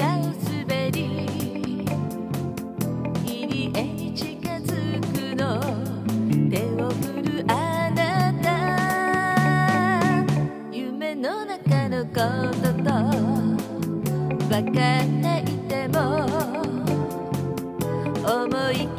がを滑り入り江に近づくの手を振るあなた夢の中のことと分かっていても思い